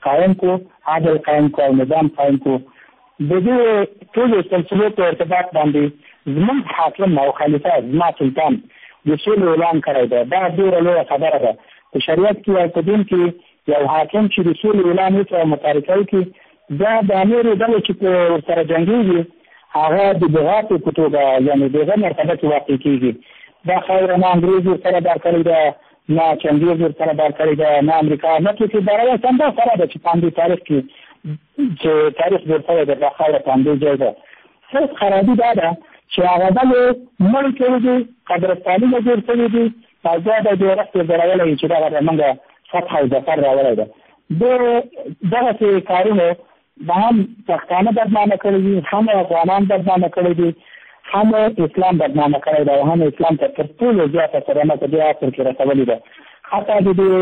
قائم کو، عدل قائم کو او نظام قائم کو. د دې ټولو سلسلو په ارتباط باندې زموږ حاکم او خلیفه زما سلطان د سولې اعلان کړی دی. دا ډېره لویه خبره ده. په شریعت کې او په دین کې یو حاکم چې د سولې اعلان وکړي او متارکه وکړي، دا د نورو ډلو چې ورسره جنګېږي هغه د بغاتو په توګه یعنې د هغه مرتبه کې واقع کېږي. دا خبره نه انګرېز ورسره بار کړې ده، نه چنګېز ورسره بار کړې ده، نه امریکا، نه څوک یې باره ده. همدا سره ده چې په همدې تاریخ کې چې تاریخ جوړ شوی دی، دا خاوره په همدې ځای ده. صرف خرابي دا ده چې هغه ډلې مړ کړي دي، قبرستانونه جوړ کړي دي، او بیا د جوړښت یې ځړولی چې دغه زموږ فتح او ظفر راوړی ده. د دغسې کارونو هم پښتانه بدنامه کړي دي، هم افغانان بدنامه کړي دي، هم اسلام بدنامه کړی ده، او هم اسلام ته تر ټولو زیاته صدمه په دې عصر کې رسولې ده. حتی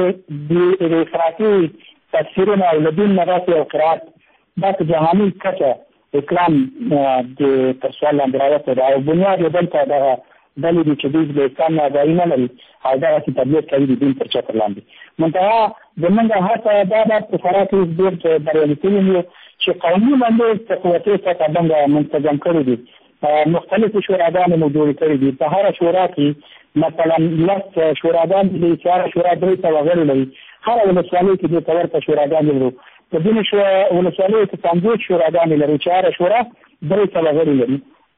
د افراطي تفسیرونه او له دین نه داسې یو قرائت دا په جهاني کچه اسلام د تر سوال لاندې راوستی ده، او بنیاد یې دلته دغه ډلې دي چې دوی د اسلام نه آګاهي نه لري او دغسې تبلیغ کوي د دین تر چتر لاندې. منتها زموږ هڅه دا ده په فراه کې ډېر بریالي شوي یو چې قومي منډې په قوتي سطحه باندې منسجم کړي دي. مختلفو شوراګانې مو جوړې کړي دي. په هره شورا کې مثلا 10 شوراګانې دي چې هره شورا 300 غړي لري. هره ولسوالۍ کې دې ته ورته شوراګانې لرو. په ځینې ولسوالیو کې 50 شوراګانې لرو چې هره شورا 300 غړي لري.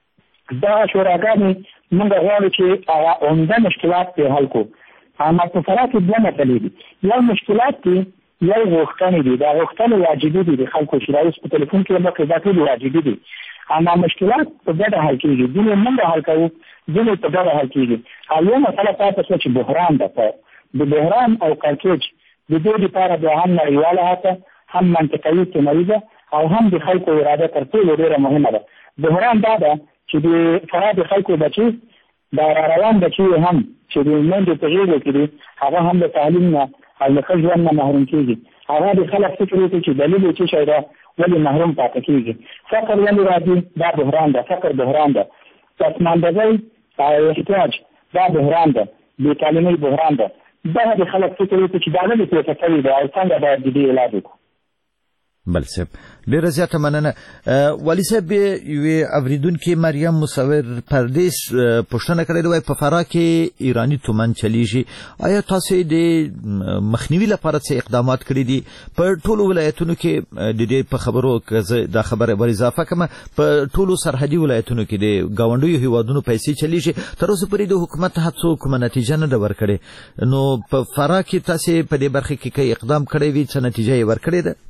دا شوراګانې موږ غواړو چې هغه عمده مشکلات پرې حل کړو. اما په فراه کې دوه مسلې دي. یو مشکلات دي، یو غوښتنې دي. دا غوښتنې واجبي دي د خلکو چې اوس په تلیفون کې مخکې دا ټول واجبي دي. اما مشکلات په ګډه حل کېږي. ځینې موږ حل کوو، ځینې په ګډه حل کېږي. او یو مسله پاتې شوه چې بحران ده. د بحران او کړکېچ د دې لپاره بیا هم نړیواله هڅه، هم منطقوي سیمه ده، او هم د خلکو اراده تر ټولو ډېره مهمه ده. بحران دا ده چې د فراه د خلکو بچي، دا راروان بچي هم چې د میندو په غېږو کې دي، هغه هم د تعلیم نه او له ښه ژوند نه محروم کېږي. هغه د خلک فکر وکړي چې دلیل یې څه شی ده، ولې محروم پاتې کېږي. فقر ولې راځي؟ دا بحران ده. فقر بحران ده. پسماندګۍ او احتیاج دا بحران ده. بې تعلیمۍ بحران ده. دغه د خلک فکر وکړي چې دا ولې پورته شوي ده او څنګه باید د دې علاج وکړو. بل صاحب ډیره زیاته مننه. والي صاحب یوې اوریدونکې مریم مصور پردیس پوښتنه کړې ده، په فراه کې ایراني تومن چلیږي، آیا تاسو د مخنیوي لپاره څه اقدامات کړي دي؟ په ټولو ولایتونو کې د دې په خبرو دا خبره ور اضافه کوم، په ټولو سرحدي ولایتونو کې د ګاونډیو هیوادونو پیسې چلیږي، تر اوسه پورې د حکومت هڅو کومه نتیجه نه ده ورکړې. نو په فراه کې تاسو په دې برخه کې کوم اقدام کړی وي، څه نتیجه یې ورکړې ده؟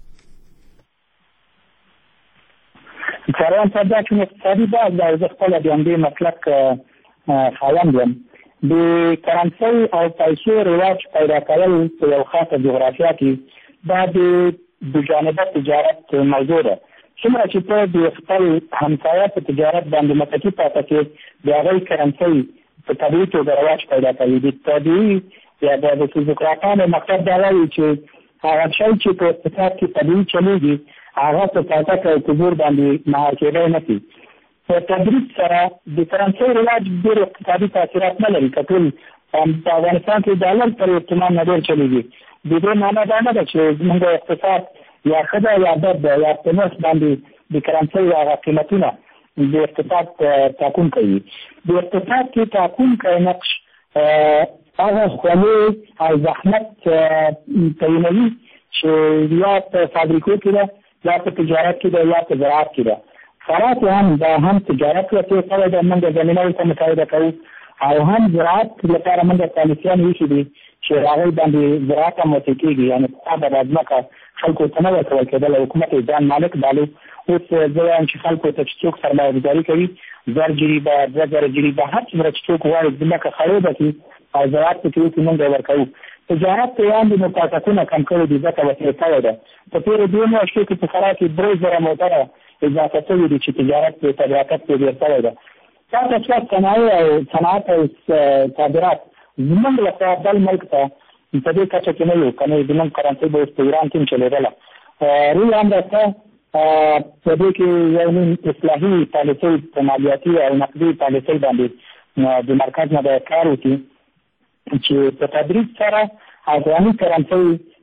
کاروان صاحب دا چې اقتصادي بحث دا زه خپله د همدې مسلک خاوند یم. د کرنسۍ او پیسو رواج پیدا کول په یو خاصه جغرافیا کې دا د جانبه تجارت موضوع ده. څومره چې ته د خپل همسایه په تجارت باندې متکي پاتې کې د هغوی کرنسۍ په طبیعي توګه رواج پیدا کوي. د طبیعي یا د فیزیوکراتانو مقصد دا وایي چې هغه شی چې په اقتصاد کې طبیعي چلېږي هغه په پاتک او کبور باندې مهار کېدی نه شي. په تدریج سره د کرنسۍ رواج ډېر اقتصادي تاثیرات نه لري. که ټول په افغانستان کې ډالر پر احتمال نه ډېر چلېږي، د دې معنی دا نه ده چې زموږ اقتصاد یا ښه ده یا بد ده، یا په نرخ باندې د کرنسۍ هغه قیمتونه د اقتصاد ټاکونکی وي. د اقتصاد کې ټاکونکی نقش هغه خولې او زحمت تعینوي چې یا په فابریکو کې ده، یا په تجارت کې ده، یا په زراعت کې ده. فراه کې هم دا هم تجارت لپاره شوی ده، موږ زمینه ورته متحده کوو، او هم زراعت لپاره موږ پالیسیان ایښي دي چې هغوی باندې زراعت هم ورته کېږي. یعنې پخوا به دا ځمکه خلکو ته نه ورکول کېدله، حکومت یې ځان مالک باله. اوس زه وایم چې خلکو ته چې څوک سرمایه‌ګذاري کوي 1000 جریبه 2000 جریبه هر څومره چې څوک غواړي ځمکه خړوبه کړي او زراعت پکې وکړي، موږ ورکوو. تجارت ته وړاندې مکافاتونه کم کړي دي، ځکه وسیله شوی ده. په تېرو 2 میاشتو کې په فراه کې 3000 موټره اضافه شوي دي چې تجارت پرې تبلیغات پرې ډېر شوی ده. پاته شوه صنعت او صادرات زموږ لخوا بل ملک ته په دې کچه کې نه یو، که نه زموږ کرنسۍ به اوس په ایران کې هم چلېدله. روی هم راته په دې کې یو نیم اصلاحي پالیسۍ په مالیاتي او نقدي پالیسۍ باندې د مرکز نه باید کار وکړي چې په تدریج سره افغاني کرنسۍ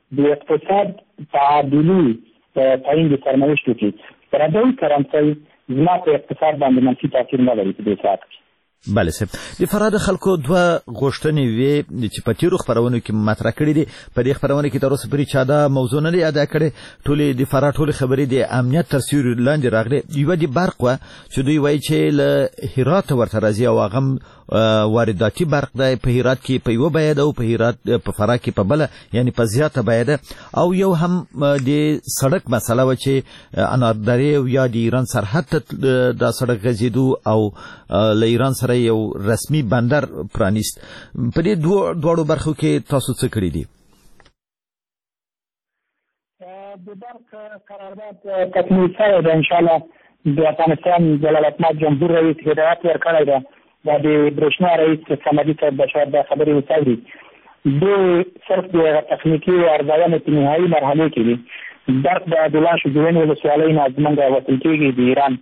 د اقتصاد تعادلي تعین د سرنوشتو کې پردی کرنسۍ زما په اقتصاد باندې منفي تاثیر نه لري په دې ساعت کې. بله صاحب، د فراه د خلکو دوه غوښتنې وې چې په تیرو خپرونو کې مطرح کړي دي. په دې خپرونه کې تر اوسه پورې چا دا موضوع نه دی ادا کړې. ټولې د فراه ټولې خبرې د امنیت تر سیوري لاندې راغلې. یوه د برق وه چې دوی وایي چې له هرات ورته راځي او هغه وارداتي برق دی. په هرات کې په یوه بیه ده او په فراه کې په بله، یعنی په زیاته بیه ده. او یو هم د سړک مسله وه چې اناردرې یا د ایران سرحد ته دا سړک غځېدو او له ایران سره یو رسمي بندر پرانیست. په دې دواړو برخو کې تاسو څه کړي دي؟ د برق قرارداد تکمیل شوی ده. انشاءالله د افغانستان جلالتمآب جمهور رئیس هدایت ورکړی ده دا د برېښنا رئیس صمدي صاحب بشار دا خبرې وڅوري. دوی صرف د تخنیکي ارزونې په نهایي مرحلې کې دي. برق د عبدالله شجوین ولسوالۍ نه زموږ وصل کېږي د ایران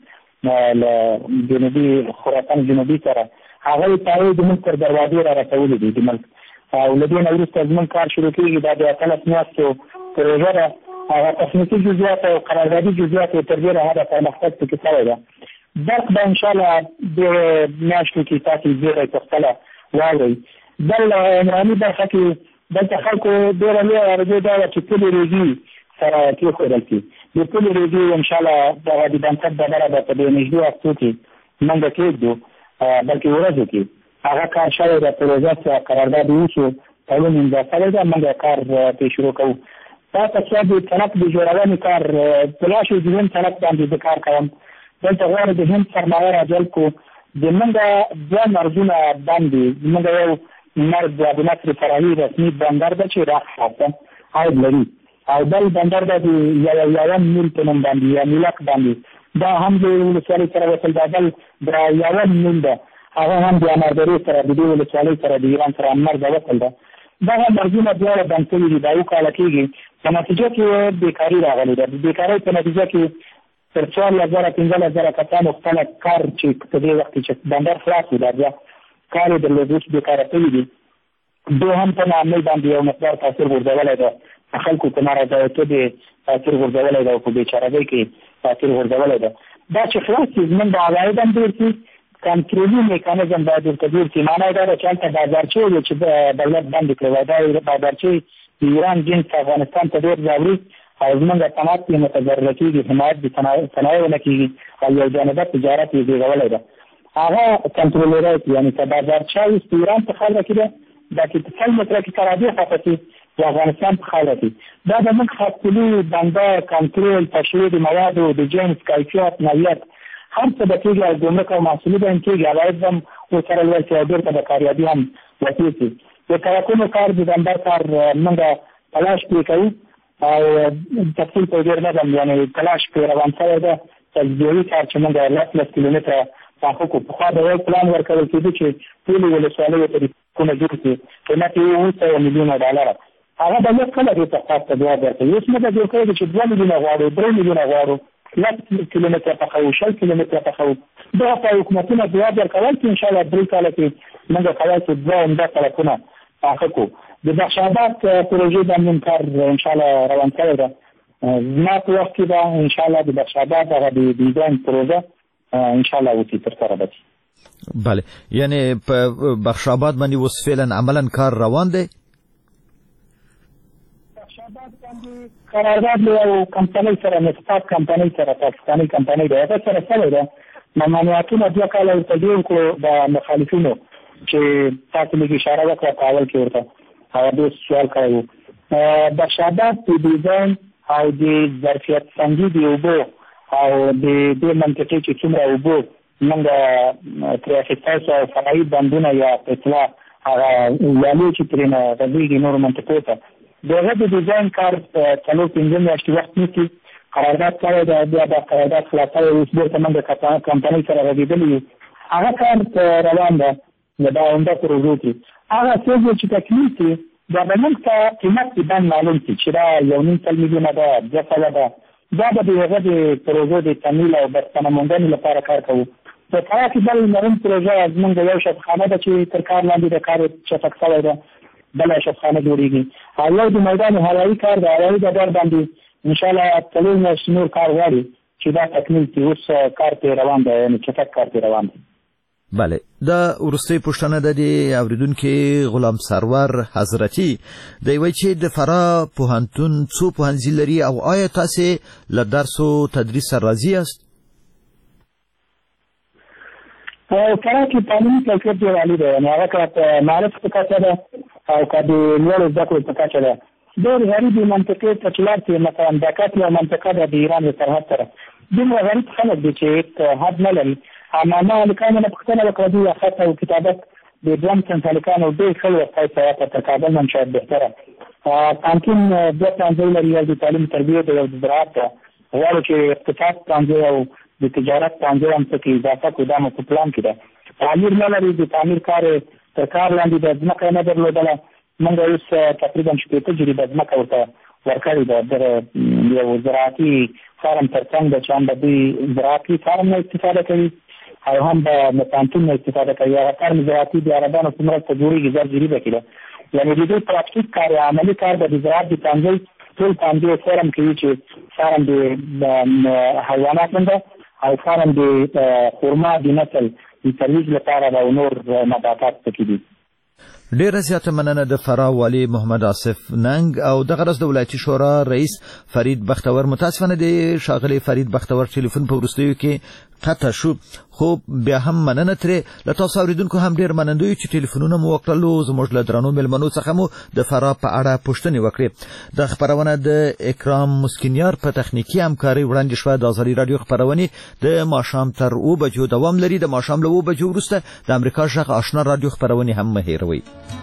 له جنوبي خراسان جنوبي سره. هغه یې پایې د ملک تر دروازې را رسولې دي د ملک، او له دې نه وروسته زموږ کار شروع کېږي. دا د 18 میاشتو پروژه ده. هغه تخنیکي جزئیات او قراردادي جزئیات یې تر ډېره حده پرمختګ پکې شوی ده. برق به انشاءالله د میاشتو کې تاسو زیری په خپله واورئ. بل عمراني برخه کې دلته خلکو ډېره لویه ارزو دا وه چې پلې ریګي سره کېښودل شي. د پلې ریګي انشاءالله دغه د بنسټ ډبره به په دې نږدې وختو کې موږ کېږدو، بلکې ورځو کې هغه کار شوی ده. پروژه څه قرارداد وشو، تړون امضا شوی ده، موږ کار پرې شروع کوو. تاسو چې د سړک د جوړونې کار په لاش د هند سړک باندې د کار کوم. دلته غواړو د هند سرمایه راجلب کړو. د موږ دوه مرزونه باندې موږ یو مرز د نصر فرعي رسمي بندر ده چې راخلاصه عاید لري، او بل بندر ده د یوم میل په نوم باندې یا میلک باندې. دا هم د ولسوالۍ سره وصل ده. بل د یوم میل ده، هغه هم د اناردرې سره د دې ولسوالۍ سره د ایران سره مرز وصل ده. دغه مرزونه دواړه بند شوي دي. دا یو کاله کېږي. په نتیجه کې بېکاري راغلې ده. د بېکارۍ په نتیجه کې تر 14,000-15,000 کسانو خپل کار چې په دې وخت کې چې بندر خلاص و دا کار یې درلود اوس بېکاره شوي دي. دوی هم په ناامنۍ باندې یو مقدار تاثیر غورځولی ده. خلکو په نارضایتوب یې تاثیر غورځولی ده او په بېچارهګۍ کې تاثیر غورځولی ده. دا چې خلاص شي زموږ د عواید هم ډېر شي، کنټرولي میکانیزم باید ورته جوړ شي. معنا یې دا ده چې هلته بازارچې وي چې دولت بندې کړی وای. دا بازارچې د ایران جنس افغانستان ته ډېر ځاوري او زموږ صنعت یې متضرره کېږي، حمایت د صنایعو نه کېږي او یو جانبه تجارت یې زېږولی ده. هغه کنټرولرات یعنې که بازارچه وي د ایران په خاوره کې ده، دا چې په 100 متره کې ترادې خواته شي د افغانستان په خاوره کې. دا زموږ خاصلي بنده کنټرول تشریح د موادو د جنس کیفیت نوعیت هر څه به کېږي او ګمرک او محصولي به هم کېږي. عواید به هم ورسره لوړ شي او بېرته به کاریابي هم وسیع شي. د ټرکونو کار د بندر کار موږ تلاش پرې کوو او تفصیل په ډېر نه ځم، یعنې تلاش پرې روان شوی ده. تجزیوي کار چې موږ 10 کیلومتره پاخه کړو. پخوا به یو پلان ورکول کېده چې ټولې ولسوالیو ته ریپورټونه جوړ کړي، قیمت یې 700 میلیونه ډالره. هغه به لږ کله دې ته خاص ته ځواب ورکوي. اوس موږ جوړ کړی چې 2 میلیونه غواړو، 3 میلیونه غواړو، 10 کیلومتره پخوو، 20 کیلومتره پخوو. دغه په حکومتونه ځواب ورکول چې انشاءالله 3 کاله کې موږ کولی شو 2 عمده سړکونه پاخه کړو. د بخش آباد پروژې باندې کار انشاءالله روان شوی ده. زما په وخت کې به انشاءالله د بخش آباد هغه د ډیزاین پروژه انشاءالله اوسي ترسره به شي. بله، یعنی په بخش آباد باندې اوس فعلا عملا کار روان دی. بخش آباد باندې قرارداد له یو کمپنۍ سره نسبت کمپنۍ سره پاکستاني کمپنۍ ده هغه سره شوی ده. ممانعتونه 2 کاله ورته جوړ کړو د مخالفینو چې تاسو لږ اشاره وکړه په اول کې ورته هغه دوی سوال کړی و. بخش آباد د ډیزاین او د ظرفیت سنجي د اوبو او د دې منطقې چې څومره اوبو موږ ترې اخیستی شو او فرعي بندونه یا په اصطلاح هغه ویالې چې ترې نه غځېږي نورو منطقو ته د هغه د ډیزاین کار 4-5 میاشتې وخت نیسي. قرارداد کړی ده، بیا دا قرارداد خلاص شوی اوس بېرته موږ کمپنۍ سره غږېدلي یو. هغه کار روان ده دا عمده پروژو کې. هغه څه چې تکمیل شي دا به موږ ته قیمت یې باندې معلوم شي چې دا 1.5 میلیونه ده، 200 ده. دا به د هغه د پروژو د تمویل او بستنه موندنې لپاره کار کوو. په فراه کې بل مهم پروژه زموږ د یو شفخانه ده چې تر کار لاندې د کار چټک شوی ده. بل اشخانه جوړیږي. یو د میدان هوایي کار د هوایي ډګر باندې ان شاء الله 3 میاشتې نور کار غواړي چې دا تکمیل شي. اوس کار ته روان دی، یعنې چټک کار ته روان دی. بله، دا وروستۍ پوښتنه ده د اوریدونکي غلام سرور حضرتي دی وایي چې د فراه پوهنتون څو پوهنځي لري او آیا تاسې له درس او تدریس سره راضي یاست؟ فراه کې تعلیمي کیفیت ډېر عالي دی، یعنې هغه که په معرف په کچه ده او که د لوړو زده کړو په کچه ده. ډېر غریبې منطقې ته چې لاړ شي، مثلا دکات یوه منطقه ده د ایران د سرحد سره، دومره غریب خلک دي چې حد نه لري. ما هلکانو نه پوښتنه وکړه دوی خط او کتابت د دویم صنف هلکانو ډېر ښه وسایط سره تر کابل نه شاید بهتره. پوهنتون 2 پوهنځي لري، یو د تعلیم تربیې دی، یو د زراعت ده. غواړو چې اقتصاد پوهنځي او د تجارت پوهنځي هم پکې اضافه کړو، دا مو په پلان کې ده. تعمیر نه لري، د تعمیر کار تر کار لاندې ده، ځمکه یې نه درلودله. موږ اوس تقریبا 60 جریبه ځمکه ورته ورکړې ده. د یو زراعتي فارم تر څنګ ده چې هم به دوی زراعتي فارم نه استفاده کوي او هم به له پوهنتون نه استفاده کوي. هغه فارم زراعتي د عربانو په مرسته جوړېږي 10 جریبه کې ده. یعنې د دوی پراکټیک کار یا عملي کار به د زراعت د پوهنځي ټول پوهنځي فارم کوي چې فارم د حیواناتو ده او فارم د خرما د نسل د ترویج لپاره ده او نور نباتات پکې دي. ډیره زیاته مننه د فراه والي محمد آصف ننګ او دغه ورځ د ولایتي شورا رئیس فرید بختور. متاسفانه د ښاغلي فرید بختور ټلیفون په وروستیو کې قطع شو، خو بیا هم مننه ترې له تاسو اوریدونکو هم ډېر مننده یو چې ټلیفونونه مو وکړلو. زموږ له درنو مېلمنو څخه مو د فراه په اړه پوښتنې وکړې. د خپرونه د اکرام مسکینیار په تخنیکي همکارۍ وړاندې شوه. د ازادي راډیو خپرونې د ماښام تر 2 بجو دوام لري. د ماښام له 2 بجو وروسته د امریکا غږ آشنا راډیو خپرونې هم مه هېروئ.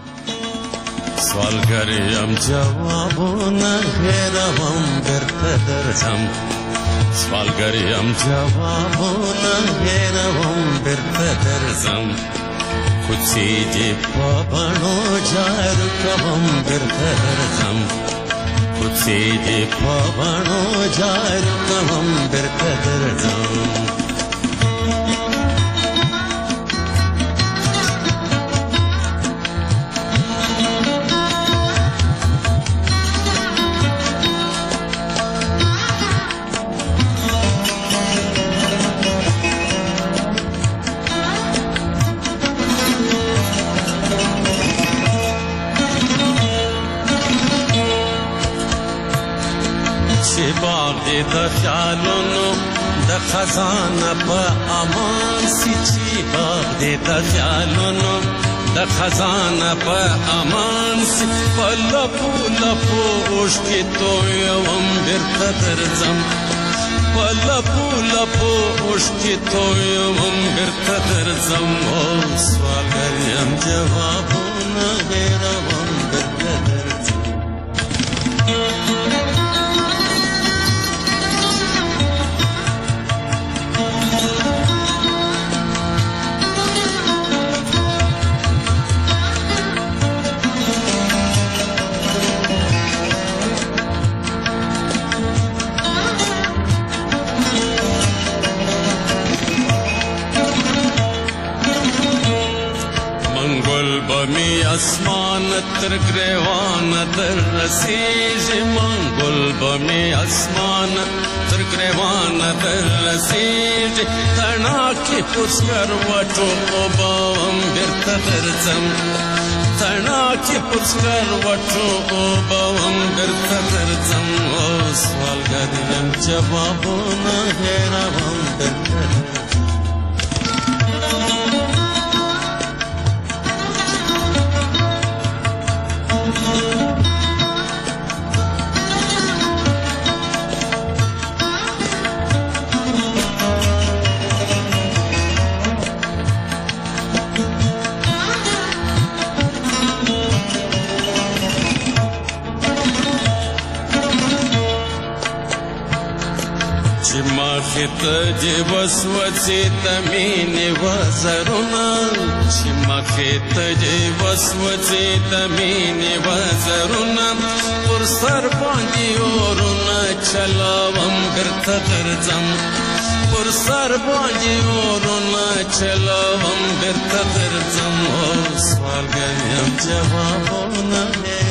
سوالګر یم جوابونه هېروم بیرته درځم، سوالګر یم جوابونه هېروم بیرته درځم، کوڅې دې په بڼو جارو کوم بیرته درځم، کوڅې دې په بڼو جارو کوم بیرته درځم. د خیالونو د خزانه په امان سي، چې باغ دې د خیالونو د خزانه په امان سي، په لپو لپو اوښکې تویوم بیرته درځم، په لپو لپو اوښکې تویوم بیرته درځم. او سوالګر یم جوابونه هېروم بیرته درځم. بمی اسمان تر گریوان در رسیږي، منګل بمی اسمان تر گریوان در رسیږي، تڼاکې پسکر وټو اوبم بیرته درځم، تڼاکې پسکر وټو اوبم بیرته درځم. او سوالګر یم جوابونه هېروم بیرته درځم. ته وسوسې ته مینې وزرونه، چې مخې ته وسوسې ته مینې وزرونه، پر سر باندې اورونه چلاوم بیرته درځم، پر سر باندې ورونه چلوم بیرته درځم اوس سوال کوم جوابونه